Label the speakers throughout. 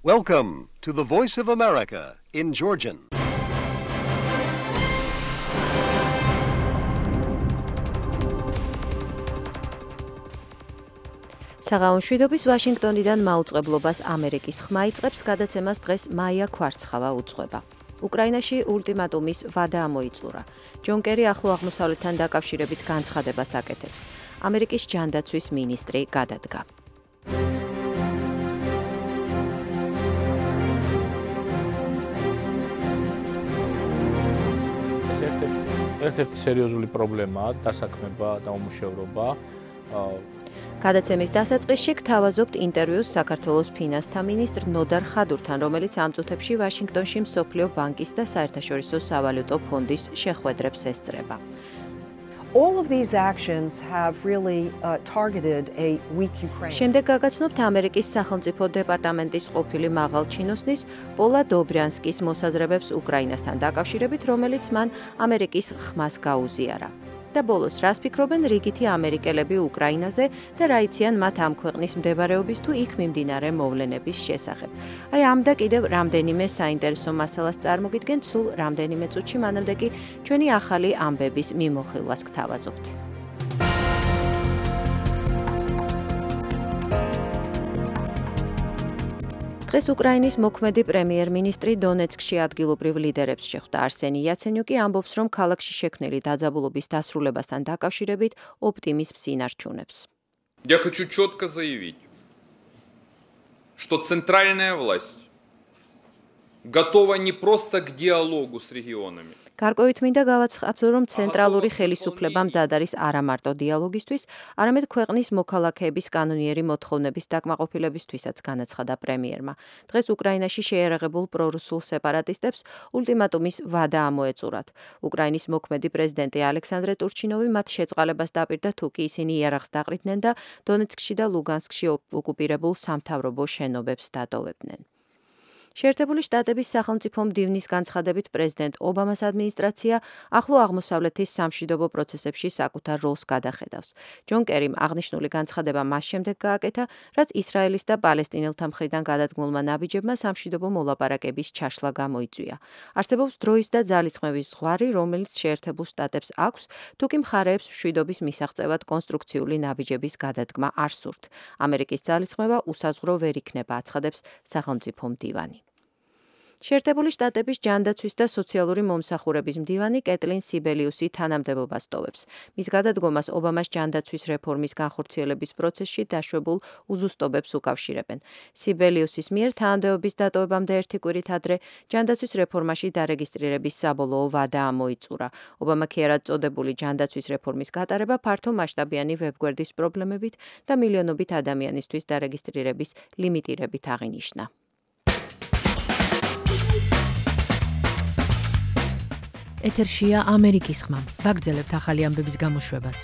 Speaker 1: Welcome to the Voice of America in Georgian.
Speaker 2: საღამომშვიდობის ვაშინგტონიდან მაუწყებლობას ამერიკის ხმა იწყებს, გადაცემას დღეს მაია ქვარცხავა უძღვება. უკრაინაში ულტიმატუმის ვადა ამოიწურა. ჯონ კერი ახლო აღმოსავლეთთან დაკავშირებით განცხადებას აკეთებს. ამერიკის ჯანდაცვის მინისტრი გადადგა.
Speaker 3: ერთ-ერთი სერიოზული პრობლემაა დასაქმება და უმუშევრობა.
Speaker 2: გადაცემის დასაწყისში გთავაზობთ ინტერვიუს საქართველოს ფინანსთა მინისტრ ნოდარ ხადურთან, რომელიც ამ წუთებში ვაშინგტონში მსოფლიო ბანკის და საერთაშორისო სავალუტო ფონდის შეხვედრებს ესწრება.
Speaker 4: All of these actions have really targeted a weak Ukraine.
Speaker 2: შემდეგ გაგაცნობთ ამერიკის სახელმწიფო დეპარტამენტის ყოფილი მაღალ ჩინოსნის პოლა დობრიანსკის მოსაზრებებს უკრაინასთან დაკავშირებით, რომელიც მან ამერიკის ხმას გაუზიარა. და ბოლოს რას ფიქრობენ რიგითი ამერიკელები უკრაინაზე და რა იციან მათ ამ ქვეყნის მდებარეობის თუ იქ მიმდინარე მოვლენების შესახებ. აი ამ და კიდევ რამდენიმე საინტერესო მასალას წარმოგიდგენთ სულ რამდენიმე წუთში, მანამდე კი ჩვენი ახალი ამბების მიმოხილვას გთავაზობთ. დღეს უკრაინის მოქმედი პრემიერ-მინისტრი დონეცკში ადგილობრივ ლიდერებს შეხვდა. არსენი იაცენიუკი ამბობს, რომ ქალაქში შექმნილი დაძაბულობის დასრულებასთან დაკავშირებით ოპტიმიზმს ინარჩუნებს.
Speaker 5: Я хочу четко заявить, что центральная власть готова не просто к диалогу с регионами.
Speaker 2: გარკვევით მინდა გავაცხადო, რომ ცენტრალური ხელისუფლება მზად არის არა მარტო დიალოგისთვის, არამედ ქვეყნის მოქალაქეების კანონიერი მოთხოვნების დაკმაყოფილებისთვისაც, განაცხადა პრემიერმა. დღეს უკრაინაში შეიარაღებულ პრორუსულ სეპარატისტებს ულტიმატუმის ვადა ამოეწურათ. უკრაინის მოქმედი პრეზიდენტი ალექსანდრე ტურჩინოვი მათ შეწყალებას დაპირდა, თუ კი ისინი იარაღს დაყრდნեն და დონეცკში და ლუგანსკში ოკუპირებულ სამთავრობო შენობებს დატოვებდნენ. შეერთებული შტატების სახელმწიფო მდივნის განცხადებით პრეზიდენტ ობამას ადმინისტრაცია ახლო აღმოსავლეთის სამშვიდობო პროცესებში საკუთარ როლს გადახედავს. ჯონ კერიმ აღნიშნული განცხადება მას შემდეგ გააკეთა, რაც ისრაელის და პალესტინელთა მხრიდან გადადგმულმა ნაბიჯებმა სამშვიდობო მოლაპარაკების ჩაშლა გამოიწვია. არსებობს დროის და ძალისხმევის ზღვარი, რომელიც შეერთებულ შტატებს აქვს, თუკი მხარეებს მშვიდობის მისაღწევად კონსტრუქციული ნაბიჯების გადადგმა არ სურთ. ამერიკის ძალისხმევა უსაზღვრო ვერ იქნება, აცხადებს სახელმწიფო მდივანი. შეერთებული შტატების ჯანდაცვის და სოციალური მომსახურების მდივანი კეტლინ სიბელიუსი თანამდებობას ტოვებს. მის გადადგომას ობამას ჯანდაცვის რეფორმის განხორციელების პროცესში დაშვებულ უზუსტობებს უკავშირებენ. სიბელიუსის მიერ თანამდებობის დატოვებამდე ერთი კვირით ადრე ჯანდაცვის რეფორმაში დარეგისტრირების საბოლოო ვადა ამოიწურა. ობამა ქიარად წოდებული ჯანდაცვის რეფორმის გატარება ფართო მასშტაბიანი ვებგვერდის პრობლემებით და მილიონობით ადამიანისთვის დარეგისტრირების ლიმიტირებით აღინიშნა.
Speaker 6: ეთერშია ამერიკის ხმა. ვაგრძელებთ ახალი ამბების გამოშვებას.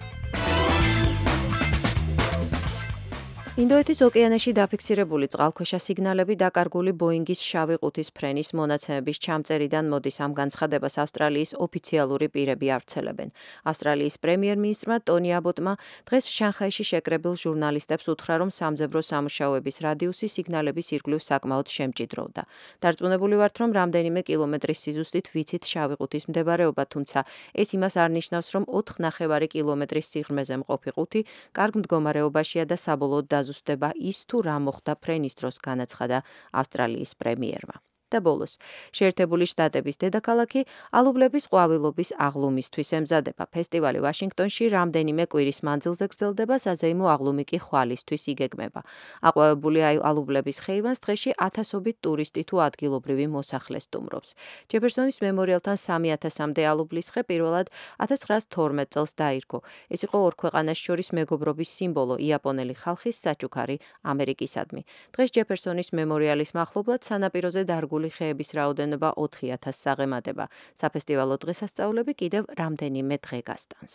Speaker 2: ინდოეთის ოკეანეში დაფიქსირებული წყალქვეშა სიგნალები დაკარგული ბოინგის შავი ყუთის ფრენის მონაცემების ჩამწერიდან მოდის. ამ განცხადებას ავსტრალიის ოფიციალური პირები ავრცელებენ. ავსტრალიის პრემიერ-მინისტრმა ტონი აბოტმა დღეს შანხაიში შეკრებილ ჟურნალისტებს უთხრა, რომ სამძებრო სამუშაოების რადიუსი სიგნალების ირგვლივ საკმაოდ შემჭიდროვდა. დარწმუნებული ვართ, რომ რამდენიმე კილომეტრის სიზუსტით ვიცით შავი ყუთის მდებარეობა, თუმცა ეს იმას არ ნიშნავს, რომ 4,5 კილომეტრის სიღრმეზე მყოფი ყუთი კარგ მდგომარეობაშია და საბოლოოდ ზუსტება ის თუ რა მოხდა ფრენის დროს, განაცხადა ავსტრალიის პრემიერმა. და ბოლოს, შეერთებული შტატების დედაქალაქი ალუბლების ყვავილობის აღლუმისთვის ემზადება. ფესტივალი ვაშინგტონში რამდენიმე კვირის მანძილზე გრძელდება, საზეიმო აღლუმი კი ხვალისთვის იგეგმება. აყვავებული ალუბლების ხეივანს დღეში ათასობით ტურისტი თუ ადგილობრივი მოსახლე სტუმრობს. ჯეფერსონის მემორიალთან 3,000-მდე ალუბლის ხე პირველად 1912 წელს დაირგო. ეს იყო ორ ქვეყანას შორის მეგობრობის სიმბოლო, იაპონელი ხალხის საჩუქარი ამერიკისადმი. დღეს ჯეფერსონის მემორიალის მახლობლად სანაპიროზე დარგული ხეების რაოდენობა 4,000 საღემადება. საფესტივალო დღესასწაულები კიდევ რამდენიმე დღე გასტანს.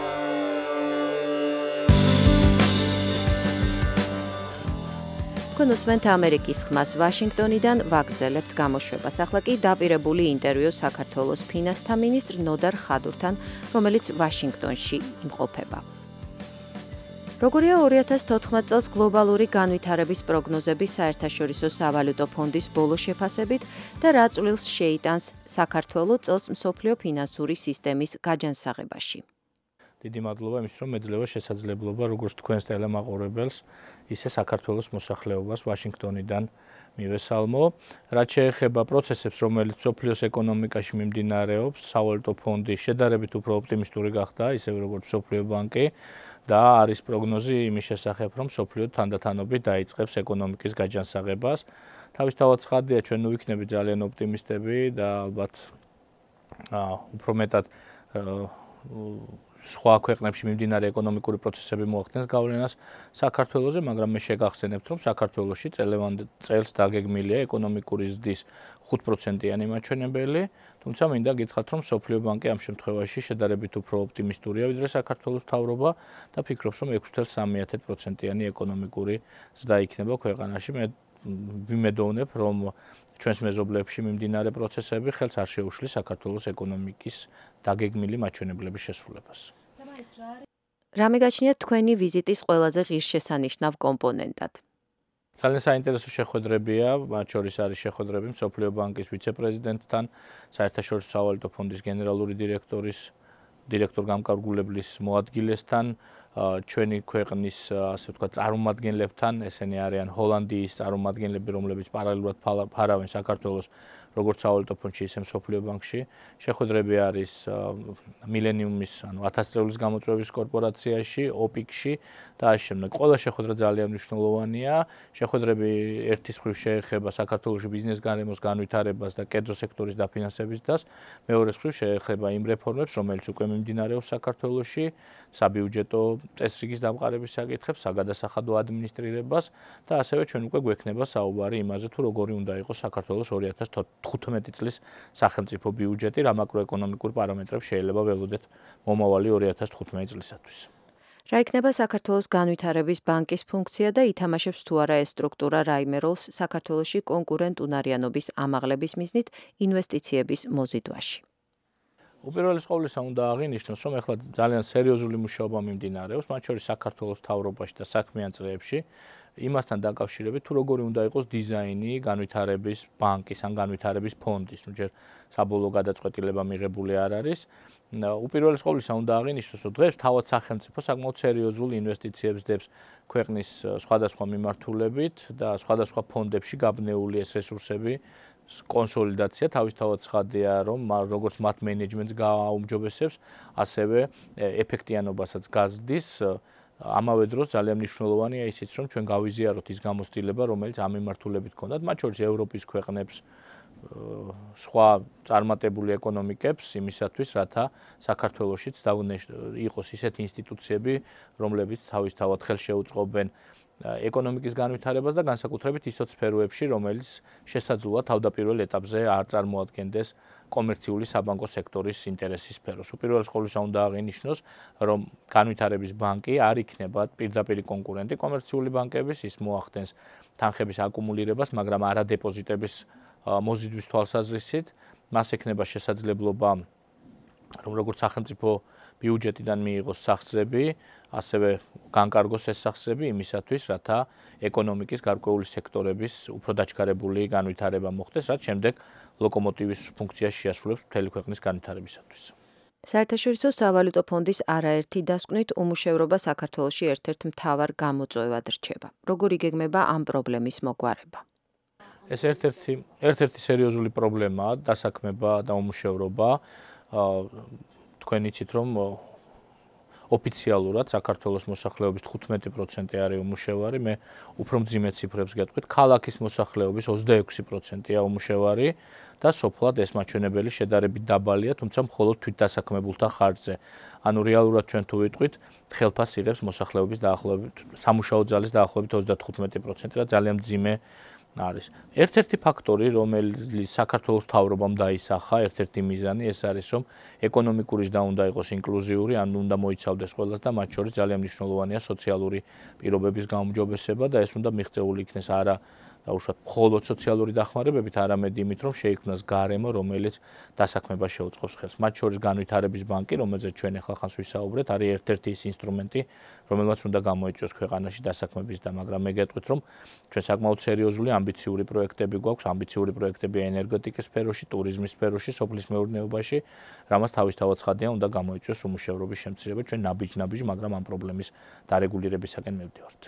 Speaker 2: თქვენ თქვენ უსმენთ ამერიკის ხმას ვაშინგტონიდან ვაგრძელებთ გამოშვებას. ახლა კი დაპირებული ინტერვიუ საქართველოს ფინანსთა მინისტრ ნოდარ ხადურთან, რომელიც ვაშინგტონში იმყოფება. როგორია 2014 წელს გლობალური განვითარების პროგნოზების საერთაშორისო სავალუტო ფონდის ბოლო შეფასებით და რა წვლილს შეიტანს საქართველოს წელს მსოფლიო ფინანსური სისტემის გაჯანსაღებაში?
Speaker 3: დიდი მადლობა იმის, რომ მეძლევა შესაძლებლობა როგორც თქვენს ტელემაყურებელს, ისე საქართველოს მოსახლეობას ვაშინგტონიდან მივესალმო. რაც შეეხება პროცესებს, რომელიც მსოფლიოს ეკონომიკაში მიმდინარეობს, სავალუტო ფონდი შედარებით უფრო ოპტიმისტური გახდა, ისევე როგორც მსოფლიო ბანკი და არის პროგნოზი იმის შესახებ, რომ მსოფლიო თანდათანობით დაიწყებს ეკონომიკის გაჯანსაღებას. თავისთავად ცხადია, ჩვენ ვიქნებით ძალიან ოპტიმისტები და ალბათ უფრო მეტად სხვა ქვეყნებში მიმდინარე ეკონომიკური პროცესები მოახდენს გავლენას საქართველოზე, მაგრამ მე შეგახსენებთ, რომ საქართველოში წელს დაგეგმილია ეკონომიკური ზრდის 5%-იანი მაჩვენებელი, თუმცა მინდა გითხრათ, რომ მსოფლიო ბანკი ამ შემთხვევაში შედარებით უფრო ოპტიმისტურია, ვიდრე საქართველოს მთავრობა და ფიქრობს, რომ 6.3%-იანი ეკონომიკური ზრდა იქნება ქვეყანაში. მე ვიმედოვნებ, რომ ჩვენს მეზობლებში მიმდინარე პროცესები ხელს არ შეუშლის საქართველოს ეკონომიკის დაგეგმილი მაჩვენებლების შესრულებას.
Speaker 2: რამე გაჩნიათ თქვენი ვიზიტის ყველაზე ღირსშესანიშნავ კომპონენტად?
Speaker 3: ძალიან საინტერესო შეხვედრებია, მათ შორის არის შეხვედრები მსოფლიო ბანკის ვიცე-პრეზიდენტთან, საერთაშორისო სავალუტო ფონდის გენერალური დირექტორ გამკარგულებლის მოადგილესთან, ჩვენი ქვეყნის ასე ვთქვათ წარმომადგენლებთან, ესენი არიან ჰოლანდიის წარმომადგენლები, რომლებიც პარალელურად ფარავენ საქართველოს როგორც სავალუტო ფონდში, ისე მსოფლიო ბანკში. შეხვედრები არის მილენიუმის, ანუ 1000 წევრის გამოწვევის კორპორაციაში, ოპიკში და ამ შემდეგ. ყველა შეხვედრა ძალიან მნიშვნელოვანია. შეხვედრები ერთის მხრივ შეეხება საქართველოში ბიზნეს გარემოს განვითარებას და კერძო სექტორის დაფინანსებისას, მეორეს მხრივ შეეხება იმ რეფორმებს, რომელიც უკვე მიმდინარეობს საქართველოში, საბიუჯეტო წესრიგის დამყარების საკითხებს, საგადასახადო ადმინისტრირებას და ასევე ჩვენ უკვე გვექნება საუბარი იმაზე, თუ როგორი უნდა იყოს საქართველოს 2015 წლის სახელმწიფო ბიუჯეტი, რა მაკროეკონომიკურ პარამეტრებს შეიძლება ველოდეთ მომავალი 2015 წლისათვის.
Speaker 2: რა იქნება საქართველოს განვითარების ბანკის ფუნქცია და ითამაშებს თუ არა ეს სტრუქტურა რაიმე როლს საქართველოში კონკურენტუნარიანობის ამაღლების მიზნით ინვესტიციების მოზიდვაში?
Speaker 3: უპირველეს ყოვლისა უნდა აღინიშნოს, რომ ეხლა ძალიან სერიოზული მუშაობა მიმდინარეობს, მათ შორის საქართველოს მთავრობაში და საქმიან წრეებში, იმასთან დაკავშირებით, თუ როგორი უნდა იყოს დიზაინი განვითარების ბანკის ან განვითარების ფონდის. ჯერ საბოლოო გადაწყვეტილება მიღებული არ არის. უპირველეს ყოვლისა უნდა აღინიშნოს, რომ დღეს თავად სახელმწიფო საკმაოდ სერიოზულ ინვესტიციებს დებს ქვეყნის სხვადასხვა მიმართულებით და სხვადასხვა ფონდებში გაბნეული ეს რესურსები კონსოლიდაცია თავისთავად ცხადია, რომ როგორც მათ მენეჯმენტს გააუმჯობესებს, ასევე ეფექტიანობასაც გაზრდის. ამავე დროს ძალიან მნიშვნელოვანია ისიც, რომ ჩვენ გავიზიაროთ ის გამოცდილება, რომელიც ამ მიმართულებით ჰქონდათ, მათ შორის ევროპის ქვეყნებს, სხვა წარმატებული ეკონომიკებს იმისათვის, რათა საქართველოშიც იყოს ისეთი ინსტიტუციები, რომლებიც თავისთავად ხელს შეუწყობენ ეკონომიკის განვითარებას და განსაკუთრებით ისეთ სფეროებში, რომელიც შესაძლოა თავდაპირველ ეტაპზე არ წარმოადგენდეს კომერციული საბანკო სექტორის ინტერესის სფეროს. უპირველეს ყოვლისა უნდა აღინიშნოს, რომ განვითარების ბანკი არ იქნება პირდაპირ კონკურენტი კომერციული ბანკების, ის მოახდენს თანხების აკუმულირებას, მაგრამ არა დეპოზიტების მოზიდვის თვალსაზრისით. მას ექნება შესაძლებლობა, რომ როგორც სახელმწიფო ბიუჯეტიდან მიიღოს სახსრები, ასევე განკარგოს ეს სახსრები იმისათვის, რათა ეკონომიკის გარკვეული სექტორების უფრო დაჩქარებული განვითარება მოხდეს, რაც შემდეგ ლოკომოტივის ფუნქციას შეასრულებს მთელი ქვეყნის განვითარებისათვის.
Speaker 2: საერთაშორისო სავალუტო ფონდის არაერთი დასკვნით უმუშევრობა საქართველოში ერთ-ერთ მთავარ გამოწვევად რჩება. როგორ იგეგმება ამ პრობლემის მოგვარება?
Speaker 3: ეს ერთ-ერთი სერიოზული პრობლემაა, დასაქმება და უმუშევრობა. თქვენ იცით, რომ ოფიციალურად საქართველოს მოსახლეობის 15% არის უმუშევარი, მე უფრო მძიმე ციფრებს გეტყვით, ქალაქის მოსახლეობის 26%-ია უმუშევარი და სოფლად ეს მაჩვენებელი შედარებით დაბალია, თუმცა მხოლოდ თვითდასაქმებულთა ხარჯზე. ანუ რეალურად ჩვენ თუ ვიტყვით, ხელფას იღებს მოსახლეობის დაახლოებით სამუშაო ძალის დაახლოებით 35%, რა ძალიან მძიმე არის. ერთ-ერთი ფაქტორი, რომელიც საქართველოს მთავრობამ დაისახა, ერთ-ერთი მიზანი ეს არის, რომ ეკონომიკური ზრდა უნდა იყოს ინკლუზიური, ანუ უნდა მოიცავდეს ყველას და მათ შორის ძალიან მნიშვნელოვანია სოციალური პირობების გაუმჯობესება და ეს უნდა მიღწეული იქნეს არა დაუშვათ მხოლოდ სოციალური დახმარებებით, არამედ იმით, რომ შეიქმნას გარემო, რომელიც დასაქმებას შეუწყობს ხელს. მათ შორის განვითარების ბანკი, რომელზეც ჩვენ ახლა ხანს ვისაუბრეთ, არის ერთ-ერთი ის ინსტრუმენტი, რომელმაც უნდა გამოიწვიოს ქვეყანაში დასაქმების და მაგრამ მე გეტყვით, რომ ჩვენ საკმაოდ სერიოზული ამბიციური პროექტები გვაქვს, ამბიციური პროექტები ენერგეტიკის სფეროში, ტურიზმის სფეროში, სოფლის მეურნეობაში, რამაც თავისთავად ცხადია, უნდა გამოიწვიოს უმუშევრობის შემცირება. ჩვენ ნაბიჯ-ნაბიჯ, მაგრამ ამ პრობლემის დარეგულირებისაკენ მივდივართ.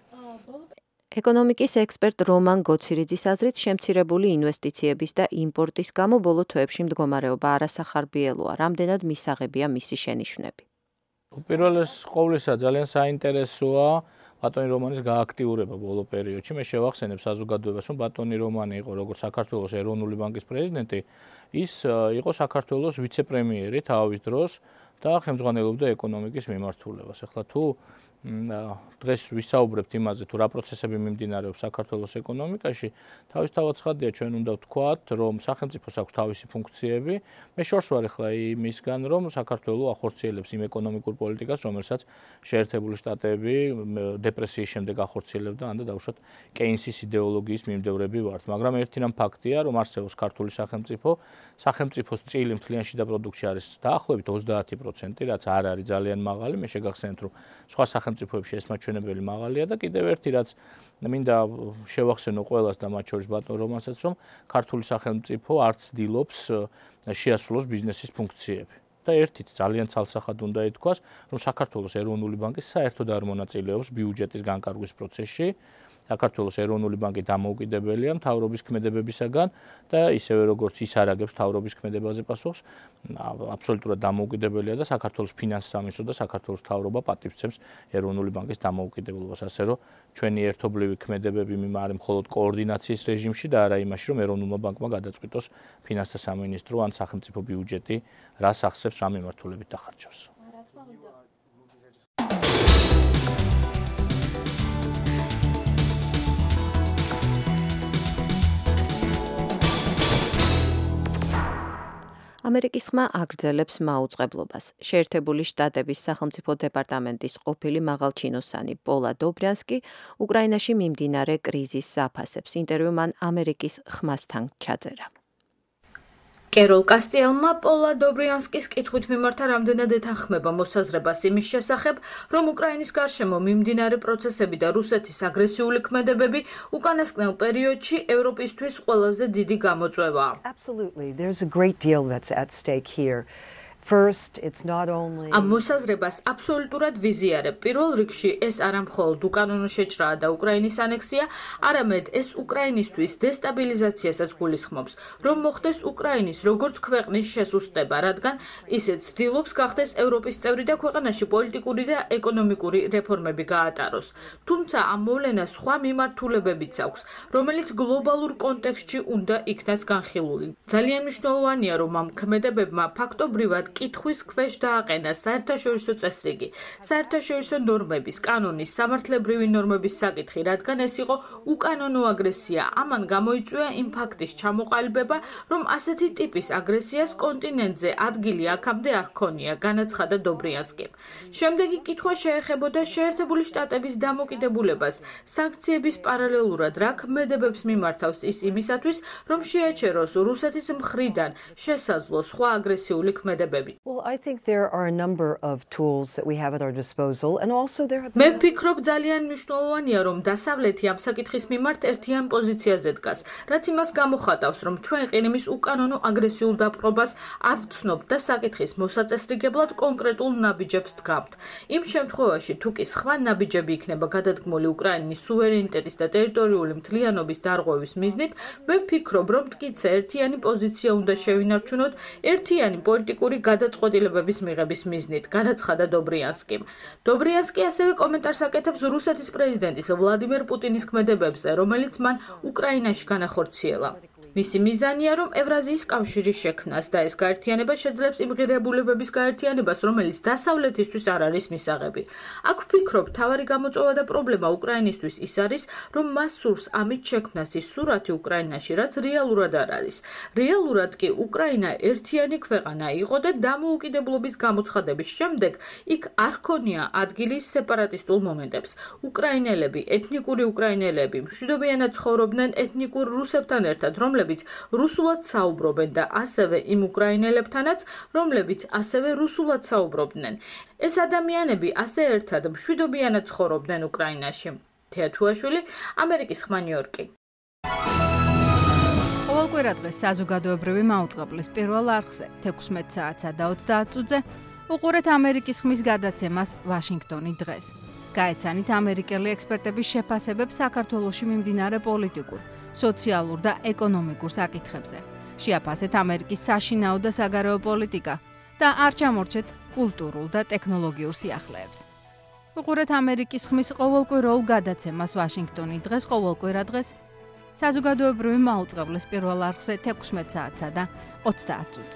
Speaker 2: ეკონომიკის ექსპერტ რომან გოცირიძის აზრით, შემცირებული ინვესტიციების და იმპორტის გამო ბოლო თვეებში მდგომარეობა არასახარბიელოა. რამდენად მისაღებია მისი შენიშვნები?
Speaker 3: უპირველეს ყოვლისა ძალიან საინტერესოა ბატონი რომანის გააქტიურება ბოლო პერიოდში. მე შევახსენებ საზოგადოებას, რომ ბატონი რომანი იყო როგორც საქართველოს ეროვნული ბანკის პრეზიდენტი, ის იყო საქართველოს ვიცე-პრემიერი თავის დროს და ხელმძღვანელობდა ეკონომიკის მიმართულებას. ახლა თუ დღეს ვისაუბრებთ იმაზე, თუ რა პროცესები მიმდინარეობს საქართველოს ეკონომიკაში, თავისთავად ცხადია, ჩვენ უნდა ვთქვათ, რომ სახელმწიფოს აქვს თავისი ფუნქციები. მე შორს ვარ ახლა იმისგან, რომ საქართველო ახორციელებს იმ ეკონომიკურ პოლიტიკას, რომელსაც შეერთებული შტატები დეპრესიის შემდეგ ახორციელებდა, ან და დაუშვათ კეინსის იდეოლოგიის მიმდევრები ვართ. მაგრამ ერთი რამ ფაქტია, რომ არსებობს ქართული სახელმწიფო, სახელმწიფოს წილი მთლიან შიდა პროდუქტში არის დაახლოებით 30%, რაც არ არის ძალიან მაღალი. მე შეგახსენებთ, რომ სხვა სახელმწიფოებში ეს მაჩვენებელი მაღალია და კიდევ ერთი რაც მინდა შევახსენო ყველას და მათ შორის ბატონ რომანსაც, რომ ქართული სახელმწიფო არც ცდილობს შეასრულოს ბიზნესის ფუნქციები. და ერთით ძალიან ცალსახად უნდა ითქვას, რომ საქართველოს ეროვნული ბანკი საერთოდ არ მონაწილეობს ბიუჯეტის განკარგვის პროცესში. საქართველოს ეროვნული ბანკი დამოუკიდებელია მთავრობის ქმედებებისაგან და ისევე როგორც ის არაგებს მთავრობის ქმედებაზე პასუხს, აბსოლუტურად დამოუკიდებელია და საქართველოს ფინანსის სამინისტრო და საქართველოს მთავრობა პატივს სცემს ეროვნული ბანკის დამოუკიდებლობას, ასე რომ ჩვენი ერთობლივი ქმედებები არის მხოლოდ კოორდინაციის რეჟიმში და არა იმაში, რომ ეროვნულმა ბანკმა გადაწყვიტოს ფინანსთა სამინისტრო ან სახელმწიფო ბიუჯეტი რას ახსებს, რა მიმართულებით დახარჯავს.
Speaker 2: ამერიკის ხმა აგრძელებს მაუწყებლობას. შეერთებული შტატების სახელმწიფო დეპარტამენტის ყოფილი მაღალჩინოსანი პოლა დობრიანსკი უკრაინაში მიმდინარე კრიზისს აფასებს. ინტერვიუ მან ამერიკის ხმასთან ჩაწერა.
Speaker 7: კეროლ კასტიელმა პოლა დობრიანსკის კითხვით მიმართა, რამდენად ეთანხმება მოსაზრებას იმის შესახებ, რომ უკრაინის გარშემო მიმდინარე პროცესები და რუსეთის აგრესიული ქმედებები უკანასკნელ პერიოდში ევროპისთვის ყველაზე დიდი გამოწვევაა.
Speaker 4: Absolutely. There's a great deal that's at stake here. First, it's not only
Speaker 7: ამ მოსაზრებას აბსოლუტურად ვიზიარებ. პირველ რიგში ეს არა მხოლოდ უკანონო შეჭრაა და უკრაინის ანექსია, არამედ ეს უკრაინისთვის დესტაბილიზაციასაც გულისხმობს, რომ მოხდეს უკრაინის როგორც ქვეყნის შესუსტება, რადგან ისე ცდილობს გახდეს ევროპის წევრი და ქვეყანაში პოლიტიკური და ეკონომიკური რეფორმები გაატაროს. თუმცა ამ მოვლენას სხვა მიმართულებებიც აქვს, რომელიც გლობალურ კონტექსტში უნდა იქნას განხილული. ძალიან მნიშვნელოვანია, რომ ამ ქმედებებმა ფაქტობრივად კითხვის ქვეშ დააყენა საერთაშორისო წესრიგი, საერთაშორისო ნორმების, კანონის, სამართლებრივი ნორმების საკითხი, რადგან ეს იყო უკანონო აგრესია. ამან გამოიწვია იმ ფაქტის ჩამოყალიბება, რომ ასეთი ტიპის აგრესიას კონტინენტზე ადგილი აქამდე არ ჰქონია, განაცხადა დობრიანსკი. შემდეგი კითხვა შეეხებოდა შეერთებული შტატების დამოკიდებულებას სანქციების პარალელურად, რა ქმედებებს მიმართავს ის იმისათვის, რომ შეაჩეროს რუსეთის მხრიდან შესაძლო სხვა აგრესიული ქმედებები.
Speaker 4: Well, I think there are a number of tools that we have at our disposal, and also there have
Speaker 7: მე ვფიქრობ ძალიან მნიშვნელოვანია, რომ დასავლეთი ამ საკითხის მიმართ ერთიან პოზიციაზე დგას, რაც იმას გამოხატავს, რომ ჩვენ ყირიმის უკანონო აგრესიულ დაპყრობას არ ვცნობთ და საკითხის მოსაწესრიგებლად კონკრეტულ ნაბიჯებს დგამთ. იმ შემთხვევაში, თუ კი სხვა ნაბიჯები იქნება გადადგმული უკრაინის სუვერენიტეტის და ტერიტორიული მთლიანობის დარღვევის მიზნით, მე ვფიქრობ, რომ მტკიცე ერთიანი პოზიცია უნდა შევინარჩუნოთ ერთიანი პოლიტიკური გადაწყვეტილებების მიღების მიზნით, განაცხადა დობრიანსკიმ. დობრიანსკი ასევე კომენტარს აკეთებს რუსეთის პრეზიდენტის ვლადიმერ პუტინის ქმედებებზე, რომელიც მან უკრაინაში განახორციელა. მისი მიზანია, რომ ევრაზიის კავშირის შექმნას და ეს გაერთიანება შეძლებს იმ ღირებულებების გაერთიანებას, რომელიც დასავლეთისთვის არ არის მისაღები. აქ ვფიქრობ, მთავარი გამოწვევა და პრობლემა უკრაინისთვის ის არის, რომ მას სურს ამით შექმნას ის სურათი უკრაინაში, რაც რეალურად არ არის. რეალურად კი უკრაინა ერთიანი ქვეყანა იყო და დამოუკიდებლობის გამოცხადების შემდეგ იქ არ ჰქონია ადგილი სეპარატისტულ მომენტებს. უკრაინელები, ეთნიკური უკრაინელები მშვიდობიანად ცხოვრობდნენ ეთნიკურ რუსებთან ერთად, რომლებიც რუსულად საუბრობენ და ასევე იმ უკრაინელებთანაც, რომლებიც ასევე რუსულად საუბრობდნენ. ეს ადამიანები ასე ერთად მშვიდობიანად ცხოვრობდნენ უკრაინაში. თეათუაშვილი, ამერიკის ხმა ნიუ-იორკი.
Speaker 8: ყოველკვირა დღეს საზოგადოებრივი მაუწყებლის პირველ არხზე 16 საათსა და 30 წუთზე უყურეთ ამერიკის ხმის გადაცემას ვაშინგტონი დღეს. გაეცანით ამერიკელი ექსპერტების შეფასებებს საქართველოში მიმდინარე პოლიტიკურ, სოციალურ და ეკონომიკურ საკითხებზე. შეაფასეთ ამერიკის საშინაო და საგარეო პოლიტიკა და არ ჩამორჩეთ კულტურულ და ტექნოლოგიურ სიახლეებს. უყურეთ ამერიკის ხმის ყოველკვირეულ გადაცემას ვაშინგტონი დღეს ყოველკვირა დღეს საზოგადოებრივი მაუწყებლის პირველ არხზე 16 საათსა და 30 წუთზე.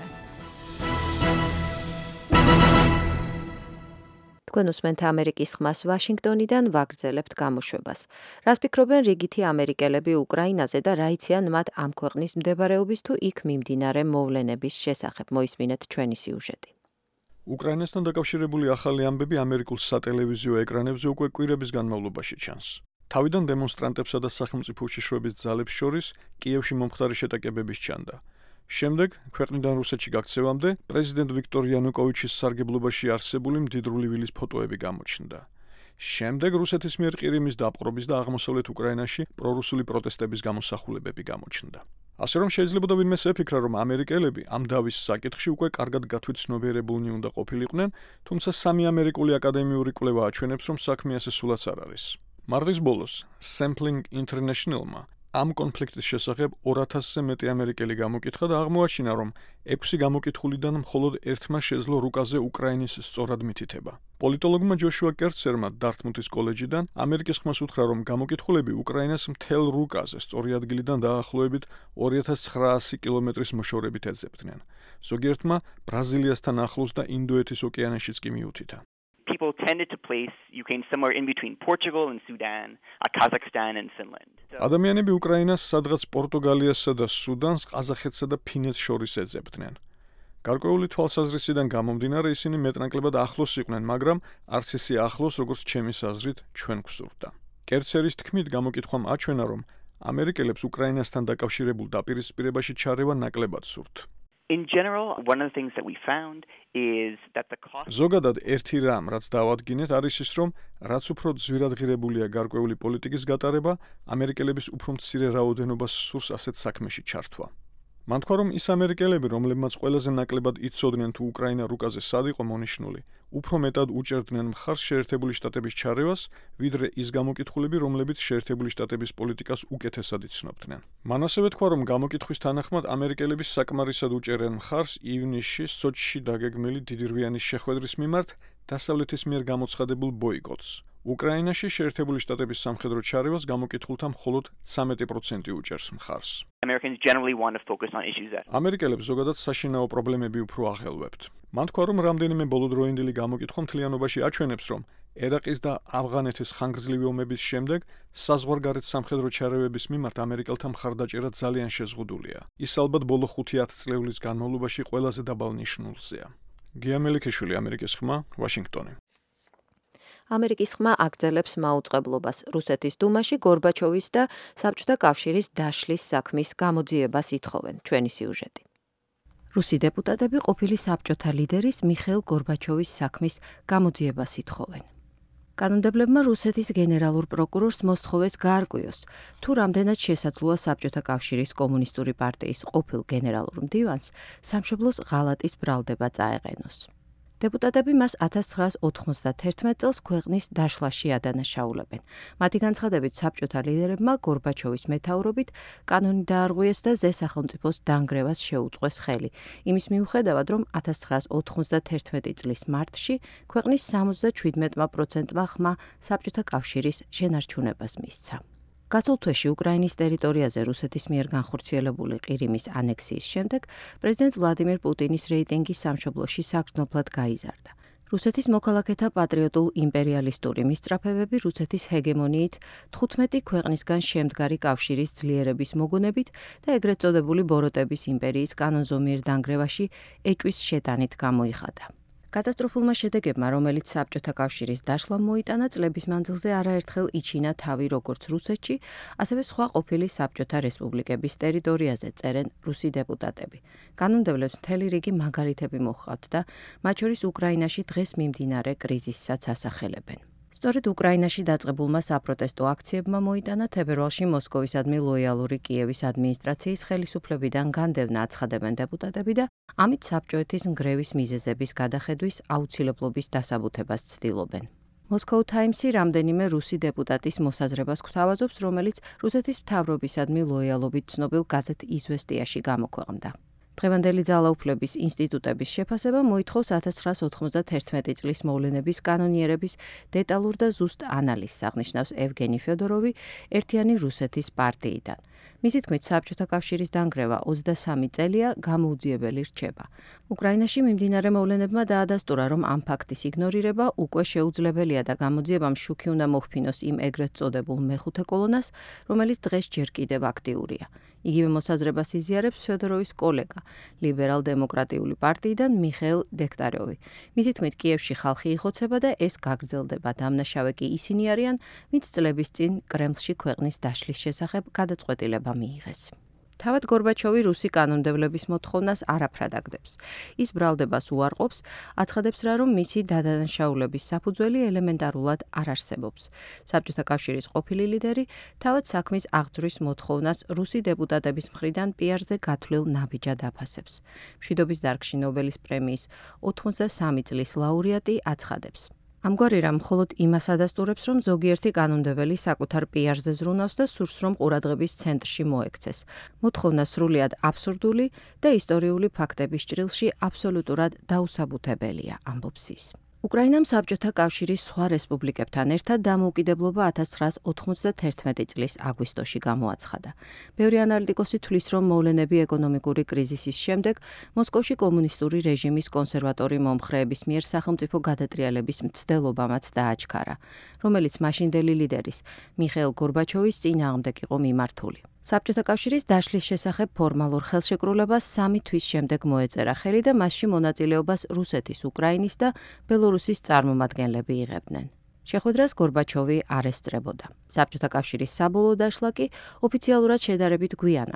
Speaker 2: თქვენ უსმენთ ამერიკის ხმას ვაშინგტონიდან, ვაგრძელებთ გამოშვებას. რას ფიქრობენ რიგითი ამერიკელები უკრაინაზე და რა იციან მათ ამ ქვეყნის მდებარეობის თუ იქ მიმდინარე მოვლენების შესახებ? მოისმინეთ ჩვენი სიუჟეტი.
Speaker 9: უკრაინასთან დაკავშირებული ახალი ამბები ამერიკულ სატელევიზიო ეკრანებზე უკვე კვირების განმავლობაში ჩანს. თავიდან დემონსტრანტებსა და სახელმწიფო უშიშროების ძალებს შორის კიევში მომხდარი შეტაკებების ჩანდა. შემდეგ, ქვეყნიდან რუსეთში გაქცევამდე, პრეზიდენტ ვიქტორ იანუკოვიჩის სარგებლობაში არსებული მდიდრული ვილის ფოტოები გამოჩნდა. შემდეგ რუსეთის მიერ ყირიმის დაპყრობის და აღმოსავლეთ უკრაინაში პრორუსული პროტესტების გამოსახულებები გამოჩნდა. ასე რომ შეიძლებოდა ვინმეს ეფიქრა, რომ ამერიკელები ამ დავის საკითხში უკვე კარგად გათვითცნობიერებულნი უნდა ყოფილიყვნენ, თუმცა სამი ამერიკული აკადემიური კვლევა აჩვენებს, რომ საქმე ასე სულაც არ არის. მარტის ბოლოს, Sampling International-მა ამ კონფლიქტის შესახებ 2000-ზე მეტი ამერიკელი გამოკითხა და აღმოაჩინა, რომ 6 გამოკითხულიდან მხოლოდ ერთმა შეძლო რუკაზე უკრაინის სწორად მითითება. პოლიტოლოგმა ჯოშუა კერცერმა დართმუთის კოლეჯიდან ამერიკის ხმას უთხრა, რომ გამოკითხულები უკრაინას მთელ რუკაზე სწორი ადგილიდან დაახლოებით 2900 კილომეტრის მოშორებით ეძებდნენ. ზოგიერთმა ბრაზილიასთან ახლოს და ინდოეთის ოკეანეშიც კი მიუთითა.
Speaker 10: People tended to place Ukraine somewhere in between Portugal and Sudan, Kazakhstan and Finland.
Speaker 9: ადამიანები უკრაინას სადღაც პორტუგალიასა და სუდანს, ყაზახეთსა და ფინეთს შორის ეძებდნენ. გარკვეული თვალსაზრისიდან გამომდინარე ისინი მეტნაკლებად ახლოს იყვნენ, მაგრამ არც ისე ახლოს, როგორც ჩემის აზრით, ჩვენ გვსურდა. კერცერის თქმით, გამოკითხვამ აჩვენა, რომ ამერიკელებს უკრაინასთან დაკავშირებულ დაპირისპირებაში ჩარევა ნაკლებად სურთ.
Speaker 10: In general, one of the things that we found is that the cost
Speaker 9: ზოგადად ერთი რამ, რაც დავადგინეთ, არის ის, რომ რაც უფრო ძვირადღირებულია გარკვეული პოლიტიკის გატარება, ამერიკელების უფრო მცირე რაოდენობას სურს ასეთ საქმეში ჩართვა. მან თქვა, რომ ის ამერიკელები, რომლებმაც ყველაზე ნაკლებად იცოდნენ თუ უკრაინა რუკაზე სად იყო მონიშნული, უფრო მეტად უჭერდნენ მხარს შეერთებული შტატების ჩარევას, ვიდრე ის გამოკითხულები, რომლებიც შეერთებული შტატების პოლიტიკას უკეთესად იცნობდნენ. მან ასევე თქვა, რომ გამოკითხვის თანახმად ამერიკელები საკმარისად უჭერენ მხარს ივნისში სოჩში დაგეგმილი დიდირვიანის შეხვედრის მიმართ დასავლეთის მიერ გამოცხადებულ ბოიკოტს. უკრაინაში შეერთებული შტატების სამხედრო ჩარევას გამოკითხულთა მხოლოდ 13% უჭერს მხარს.
Speaker 10: Americans generally want to focus on issues that
Speaker 9: ამერიკელებს ზოგადად საშინაო პრობლემები უფრო აღელვებთ. მან თქვა, რომ რამდენიმე ბოლოდროინდელი გამოკითხვა მთლიანობაში აჩვენებს, რომ ერაყის და ავღანეთის ხანგრძლივი ომების შემდეგ საზღვარგარეთ სამხედრო ჩარევების მიმართ ამერიკელთა მხარდაჭერა ძალიან შეზღუდულია. ის ალბათ ბოლო 5-10 წლების განმავლობაში ყველაზე დაბალ ნიშნულზეა. გია მელიქიშვილი, ამერიკის ხმა, ვაშინგტონი.
Speaker 2: ამერიკის ხმა აგრძელებს მაუწყებლობას. რუსეთის დუმაში გორბაჩოვის და საბჭოთა კავშირის დაშლის საქმის გამოძიებას ითხოვენ. ჩვენი სიუჟეტი. რუსი დეპუტატები ყოფილი საბჭოთა ლიდერის მიხეილ გორბაჩოვის საქმის გამოძიებას ითხოვენ. კანონმდებლებმა რუსეთის გენერალურ პროკურორს მოსთხოვეს გაარკვიოს, თუ რამდენად შესაძლოა საბჭოთა კავშირის კომუნისტური პარტიის ყოფილ გენერალურ მდივანს სამშობლოს ღალატის ბრალდება წაეყენოს. დეპუტატები მას 1991 წელს ქვეყნის დაშლაში ადანაშაულებენ. მათი განცხადებით საბჭოთა ლიდერებმა გორბაჩოვის მეთაურობით კანონი დაარღვიეს და ზესახელმწიფოს დანგრევას შეუწყეს ხელი. იმის მიუხედავად, რომ 1991 წლის მარტში ქვეყნის 77%-მა ხმა საბჭოთა კავშირის შენარჩუნებას მისცა. გასულ თვეში უკრაინის ტერიტორიაზე რუსეთის მიერ განხორციელებული ყირიმის ანექსიის შემდეგ პრეზიდენტ ვლადიმირ პუტინის რეიტინგი სამშობლოში საგრძნობლად გაიზარდა. რუსეთის მოქალაქეთა პატრიოტულ იმპერიალისტური მისწრაფებები რუსეთის ჰეგემონიით 15 ქვეყნისგან შემდგარი კავშირის ძლიერების მოგონებით და ეგრეთ წოდებული ბოროტების იმპერიის კანონზომიერ დანგრევაში ეჭვის შეტანით გამოიხადა. კატასტროფულმა შედეგებმა, რომელიც საბჭოთა კავშირის დაშლამ მოიტანა, წლების მანძილზე არაერთხელ იჩინა თავი როგორც რუსეთში, ასევე სხვა ყოფილი საბჭოთა რესპუბლიკების ტერიტორიაზე, წერენ რუსი დეპუტატები. კანონმდებლებს მთელი რიგი მაგალითები მოჰყავთ და მათ შორის უკრაინაში დღეს მიმდინარე კრიზისსაც ასახელებენ. სწორედ უკრაინაში დაწყებულმა საპროტესტო აქციებმა მოიტანა თებერვალში მოსკოვისადმი ლოიალური კიევის ადმინისტრაციის ხელისუფლებიდან განდევნა აცხადებენ დეპუტატები და ამით საბჭოეთის ნგრევის მიზეზების გადახედვის აუცილებლობის დასაბუთებას ცდილობენ. Moscow Times-ი რამდენიმე რუსი დეპუტატის მოსაზრებას გვთავაზობს, რომელიც რუსეთის მთავრობისადმი ლოიალობით ცნობილ გაზეთ „იზვესტიაში“ გამოქვეყნდა. დღევანდელი ძალაუფლების ინსტიტუტების შეფასება მოითხოვს 1991 წლის მოვლენების კანონიერების დეტალურ და ზუსტ ანალიზს, აღნიშნავს ევგენი ფედოროვი ერთიანი რუსეთის პარტიიდან. მისი თქმით, საბჭოთა კავშირის დანგრევა 23 წელია გამოუძიებელი რჩება. უკრაინაში მიმდინარე მოვლენებმა დაადასტურა, რომ ამ ფაქტის იგნორირება უკვე შეუძლებელია და გამოძიებამ შუქი უნდა მოჰფინოს იმ ეგრეთ წოდებულ მეხუთე კოლონას, რომელიც დღეს ჯერ კიდევ აქტიურია. იგივე მოსაზრებას იზიარებს ფედოროვის კოლეგა, ლიბერალ-დემოკრატიული პარტიიდან მიხეილ დექტაროვი. მისი თქმით, კიევში ხალხი იხოცება და ეს გაგრძელდება. დამნაშავე კი ისინი არიან, ვინც წლების წინ კრემლში ქვეყნის დაშლის შესახებ გადაწყვეტილება მიიღეს. თავად გორბაჩოვი რუსი კანონმდებლების მოთხოვნას არაფრად აგდებს. ის ბრალდებას უარყოფს, აცხადებს რა, რომ მისი დადანაშაულების საფუძველი ელემენტარულად არ არსებობს. საბჭოთა კავშირის ყოფილი ლიდერი თავად საქმის აღძვრის მოთხოვნას რუსი დეპუტატების მხრიდან პიარზე გათვლილ ნაბიჯად აფასებს. მშვიდობის დარგში ნობელის პრემიის 83 წლის ლაურეატი აცხადებს. ამგვარი რამ მხოლოდ იმას ადასტურებს, რომ ზოგიერთი კანონმდებელი საკუთარ პიარზე ზრუნავს და სურს, რომ ყურადღების ცენტრში მოექცეს. მოთხოვნა სრულიად აბსურდული და ისტორიული ფაქტების ჭრილში აბსოლუტურად დაუსაბუთებელია, ამბობს ის. უკრაინამ საბჭოთა კავშირის სხვა რესპუბლიკებთან ერთად დამოუკიდებლობა 1991 წლის აგვისტოში გამოაცხადა. ბევრი ანალიტიკოსი თვლის, რომ მოვლენები ეკონომიკური კრიზისის შემდეგ მოსკოვში კომუნისტური რეჟიმის კონსერვატორი მომხრეების მიერ სახელმწიფო გადატრიალების მცდელობამაც დააჩქარა, რომელიც მაშინდელი ლიდერის მიხეილ გორბაჩოვის წინააღმდეგ იყო მიმართული. საბჭოთა კავშირის დაშლის შესახებ ფორმალურ ხელშეკრულებას 3 თვის შემდეგ მოეწერა ხელი და მასში მონაწილეობას რუსეთის, უკრაინის და ბელორუსის წარმომადგენლები იღებდნენ. შეხვედრას გორბაჩოვი არ ესწრებოდა. საბჭოთა კავშირის საბოლოო დაშლა კი ოფიციალურად შედარებით გვიან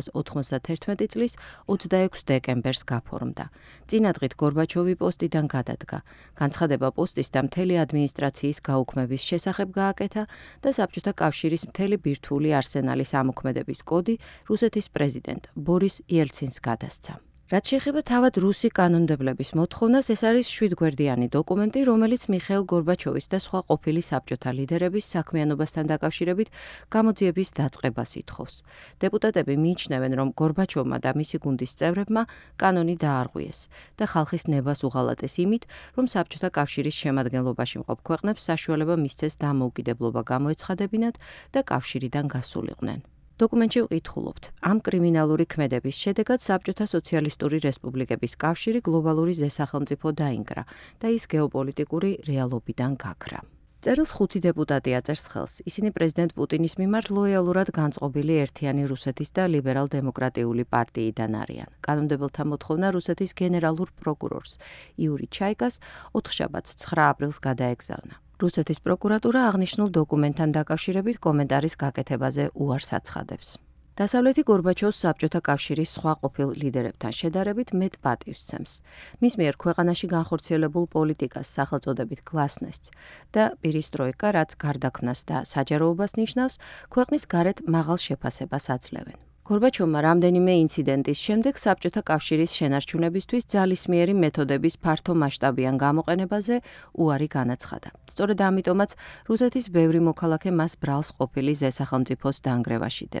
Speaker 2: 1991 წლის 26 დეკემბერს გაფორმდა. წინადღით გორბაჩოვი პოსტიდან გადადგა. განცხადება პოსტის და მთელი ადმინისტრაციის გაუქმების შესახებ გააკეთა და საბჭოთა კავშირის მთელი ბირთვული არსენალის ამოქმედების კოდი რუსეთის პრეზიდენტ ბორის იელცინს გადასცა. რაც შეეხება თავად რუსი კანონმდებლების მოთხოვნას, ეს არის 7-გვერდიანი დოკუმენტი, რომელიც მიხეილ გორბაჩოვის და სხვა ყოფილი საბჭოთა ლიდერების საქმიანობასთან დაკავშირებით გამოძიების დაწყებას ითხოვს. დეპუტატები მიიჩნევენ, რომ გორბაჩოვმა და მისი გუნდის წევრებმა კანონი დაარღვიეს და ხალხის ნებას უღალატეს იმით, რომ საბჭოთა კავშირის შემადგენლობაში მყოფ ქვეყნებს საშუალება მისცეს დამოუკიდებლობა გამოეცხადებინათ და კავშირიდან გასულიყვნენ. დოკუმენტში ვკითხულობთ, ამ კრიმინალური ქმედების შედეგად საბჭოთა სოციალისტური რესპუბლიკების კავშირი გლობალური ზესახელმწიფო დაინგრა და ის გეოპოლიტიკური რეალობიდან გაქრა. წერილს 5 დეპუტატი აწერს ხელს. ისინი პრეზიდენტ პუტინის მიმართ ლოიალურად განწყობილი ერთიანი რუსეთის და ლიბერალ-დემოკრატიული პარტიიდან არიან. კანონმდებელთა მოთხოვნა რუსეთის გენერალურ პროკურორს იური ჩაიკას 4 შაბათს 9 აპრილს გადაეგზავნა. რუსეთის პროკურატურა აღნიშნულ დოკუმენტთან დაკავშირებით კომენტარის გაკეთებაზე უარს აცხადებს. დასავლეთი გორბაჩოვს საბჭოთა კავშირის სხვა ყოფილ ლიდერებთან შედარებით მეტ პატივს სცემს. მის მიერ ქვეყანაში განხორციელებულ პოლიტიკას სახელწოდებით გლასნესტს და პირისტროიკა, რაც გარდაქმნას და საჯაროობას ნიშნავს, ქვეყნის გარეთ მაღალ შეფასებას აძლევენ. გორბაჩოვმა რამდენიმე ინციდენტის შემდეგ საბჭოთა კავშირის შენარჩუნებისთვის ძალისმიერი მეთოდების ფართო მასშტაბიან გამოყენებაზე უარი განაცხადა. სწორედ ამიტომაც რუსეთის ბევრი მოქალაქე მას ბრალს ყოფილი ზესახელმწიფოს დანგრევაში დებს.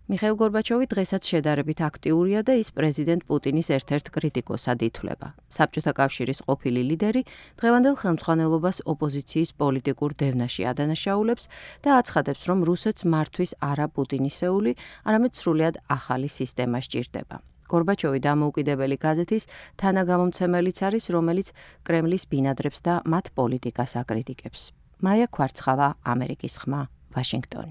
Speaker 2: მიხეილ გორბაჩოვი დღესაც შედარებით აქტიურია და ის პრეზიდენტ პუტინის ერთ-ერთ კრიტიკოსად ითვლება. საბჭოთა კავშირის ყოფილი ლიდერი დღევანდელ ხელმძღვანელობას ოპოზიციის პოლიტიკურ დევნაში ადანაშაულებს და აცხადებს, რომ რუსეთს მართვის არა პუტინისეული, არამედ სრულიად ახალი სისტემა სჭირდება. გორბაჩოვი დამოუკიდებელი გაზეთის თანაგამომცემელიც არის, რომელიც კრემლის ბინადრებს და მათ პოლიტიკას აკრიტიკებს. მაია ქვარცხავა, ამერიკის ხმა, ვაშინგტონი.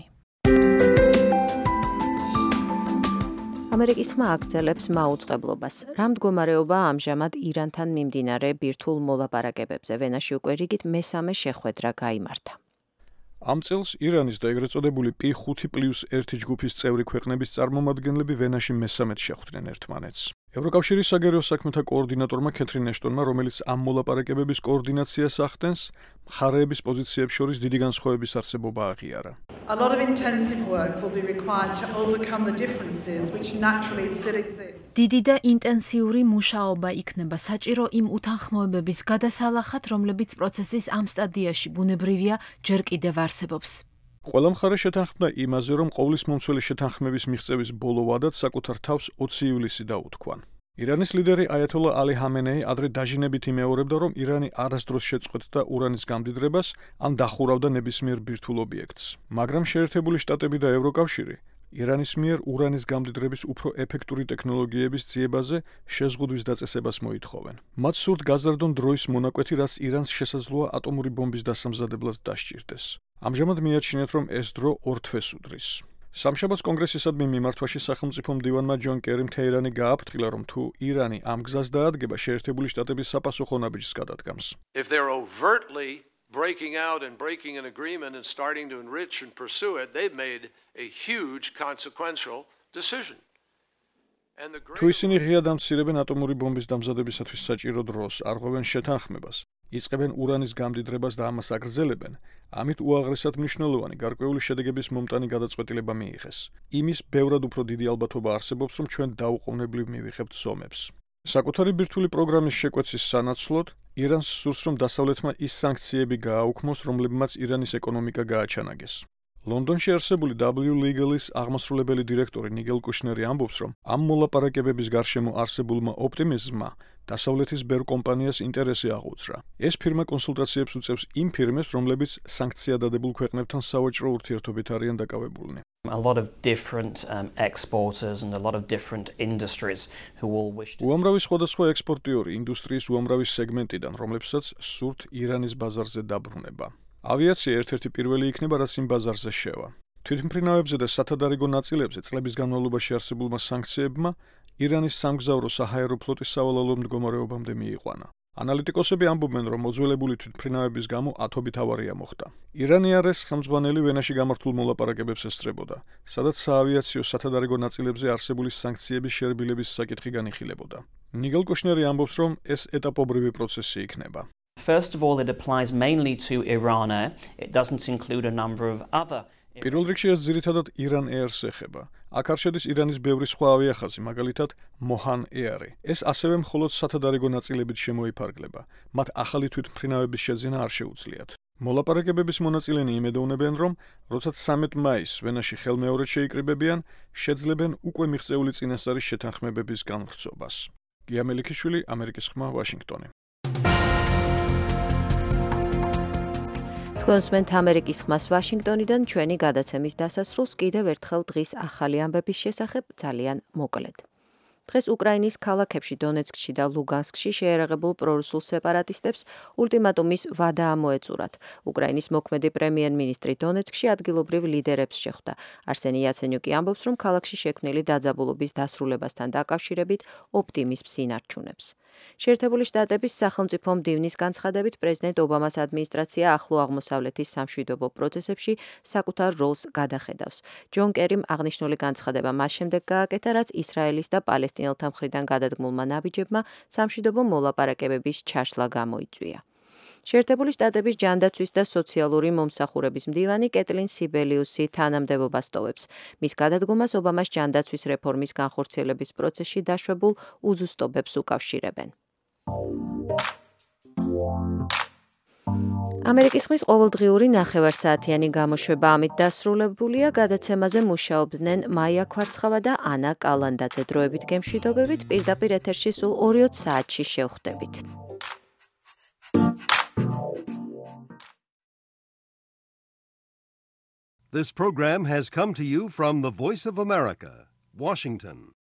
Speaker 2: ამერიკის ხმა აგრძელებს მაუწყებლობას. რა მდგომარეობაა ამჟამად ირანთან მიმდინარე ბირთვულ მოლაპარაკებებზე? ვენაში უკვე რიგით მესამე შეხვედრა გაიმართა.
Speaker 9: ამ წელს ირანის და ეგრეთ წოდებული P5+1 ჯგუფის წევრი ქვეყნების წარმომადგენლები ვენაში მესამედ შეხვდნენ ერთმანეთს. ევროკავშირის საგარეო საქმეთა კოორდინატორმა კეთრინ ეშტონმა, რომელიც ამ მოლაპარაკებების კოორდინაციას ახდენს, მხარეების პოზიციებს შორის დიდი განსხვავების არსებობა აღიარა.
Speaker 11: A lot of intensive work will be required to overcome the differences which naturally still exist.
Speaker 6: დიდი და ინტენსიური მუშაობა იქნება საჭირო იმ უთანხმოებების გადასალახად, რომლებიც პროცესის ამ სტადიაში ბუნებრივია ჯერ კიდევ არსებობს.
Speaker 9: ყველა მხარე შეთანხმდა იმაზე, რომ ყოვლის მომცველი შეთანხმების მიღწევის ბოლო ვადად საკუთარ თავს 20 ივლისი დაუთქვან. ირანის ლიდერი აიათოლა ალი ჰამენეი ადრე დაჟინებით იმეორებდა, რომ ირანი არასდროს შეწყვეტდა ურანის გამდიდრებას ან დახურავდა ნებისმიერ ბირთვულ ობიექტს. მაგრამ შეერთებული შტატები და ევროკავშირი ირანის მიერ ურანის გამდიდრების უფრო ეფექტური ტექნოლოგიების ძიებაზე შეზღუდვის დაწესებას მოითხოვენ. მათ სურთ გაზარდონ დროის მონაკვეთი, რაც ირანს შესაძლოა ატომური ბომბის დასამზადებლად დასჭირდეს. ამჟამად მიაჩნიათ, რომ ეს დრო ორ თვეს უდრის. სამშაბათს კონგრესისადმი მიმართვაში სახელმწიფო მდივანმა ჯონ კერიმ თეირანი გააფრთხილა, რომ თუ ირანი ამ გზას დაადგება, შეერთებული შტატების საპასუხო ნაბიჯს გადადგამს.
Speaker 12: If they're overtly breaking out and breaking an agreement and starting to enrich and pursue it, they've made a huge consequential decision.
Speaker 9: თუ ისინი ღიად ამცირებენ ატომური ბომბის დამზადებისათვის საჭირო დროს, არღვევენ შეთანხმებას, იწყებენ ურანის გამდიდრებას და ამას აგრძელებენ, ამით უაღრესად მნიშვნელოვანი გარკვეული შედეგების მომტანი გადაწყვეტილება მიიღეს. იმის ბევრად უფრო დიდი ალბათობა არსებობს, რომ ჩვენ დაუყოვნებლივ მივიღებთ ზომებს. საკუთარი ბირთვული პროგრამის შეკვეცის სანაცვლოდ, ირანს სურს, რომ დასავლეთმა ის სანქციები გააუქმოს, რომლებმაც ირანის ეკონომიკა გააჩანაგეს. ლონდონში არსებული W-Legal-ის აღმასრულებელი დირექტორი ნიგელ კუშნერი ამბობს, რომ ამ მოლაპარაკებების გარშემო არსებულმა ოპტიმიზმმა დასავლეთის ბევრ კომპანიას ინტერესი აღუძრა. ეს ფირმა კონსულტაციებს უწევს იმ ფირმებს, რომლებიც სანქცია დადებულ ქვეყნებთან სავაჭრო ურთიერთობით არიან დაკავებულნი.
Speaker 13: A lot of different exporters and a lot of different industries who all wish to
Speaker 9: უამრავი სხვადასხვა ექსპორტიორი ინდუსტრიის უამრავი სეგმენტიდან, რომლებსაც სურთ ირანის ბაზარზე დაბრუნება. ავიაცია ერთ-ერთი პირველი იქნება, რაც იმ ბაზარზე შევა. თვითმფრინავებზე და სათადარიგო ნაწილებზე წლების განმავლობაში არსებულმა სანქციებმა ირანის სამგზავრო საჰაერო ფლოტის სავალალო მდგომარეობამდე მიიყვანა. ანალიტიკოსები ამბობენ, რომ მოძველებული თვითმფრინავების გამო ათობით ავარია მოხდა. ირანი არის ხელმძღვანელი ვენაში გამართულ მოლაპარაკებებს ესწრებოდა, სადაც საავიაციო სათადარიგო ნაწილებზე არსებული სანქციების შერბილების საკითხი განიხილებოდა. ნიგელ კუშნერი ამბობს, რომ ეს ეტაპობრივი პროცესი იქნება.
Speaker 13: First of all, it applies mainly to Iran. It doesn't include a number of other
Speaker 9: პირველ რიგში ეს ძირითადად ირან ეერს ეხება. აქ არ შედის ირანის ბევრი სხვა ავიახაზი, მაგალითად მოჰან ეარი. ეს ასევე მხოლოდ სათადარიგო ნაწილებით შემოიფარგლება. მათ ახალი თვითმფრინავების შეძენა არ შეუძლიათ. მოლაპარაკებების მონაწილენი იმედოვნებენ, რომ როდესაც 13 მაისს ვენაში ხელმეორედ შეიკრიბებიან, შეძლებენ უკვე მიღწეული წინასწარი შეთანხმებების განვრცობას. გია მელიქიშვილი, ამერიკის ხმა, ვაშინგტონი.
Speaker 2: თქვენსმენთ ამერიკის ხმას ვაშინგტონიდან ჩვენი გადაცემის დასასრულს კიდევ ერთხელ დღის ახალი ამბების შესახებ ძალიან მოკლედ. დღეს უკრაინის ქალაქებში დონეცკში და ლუგანსკში შეერაღებულ პრორუსულ სეპარატისტებს ულტიმატუმის ვადა ამოეწურათ. უკრაინის მოქმედი პრემიერ-მინისტრი დონეცკში ადგილობრივ ლიდერებს შეხვდა. არსენი იაცენიუკი ამბობს, რომ ქალაქში შექმნილი დაძაბულობის დასრულებასთან დაკავშირებით ოპტიმიზმს ინარჩუნებს. შეერთებული შტატების სახელმწიფო მდივნის განცხადებით პრეზიდენტ ობამას ადმინისტრაცია ახლო აღმოსავლეთის სამშვიდობო პროცესებში საკუთარ როლს გადახედავს. ჯონ კერიმ აღნიშნული განცხადება მას შემდეგ გააკეთა, რაც ისრაელის და პალესტინელთა მხრიდან გადადგმულმა ნაბიჯებმა სამშვიდობო მოლაპარაკებების ჩაშლა გამოიწვია. შეერთებული შტატების ჯანდაცვის და სოციალური მომსახურების მდივანი კეტლინ სიბელიუსი თანამდებობას ტოვებს. მის გადადგომას ობამას ჯანდაცვის რეფორმის განხორციელების პროცესში დაშვებულ უზუსტობებს უკავშირებენ. ამერიკის ხმის ყოველდღიური ნახევარსაათიანი გამოშვება ამით დასრულებულია. გადაცემაზე მუშაობდნენ მაია ქვარცხავა და ანა კალანდაძე. დროებით გემშვიდობებით, პირდაპირ ეთერში სულ 2 საათში შევხვდებით.
Speaker 1: This program has come to you from the Voice of America, Washington.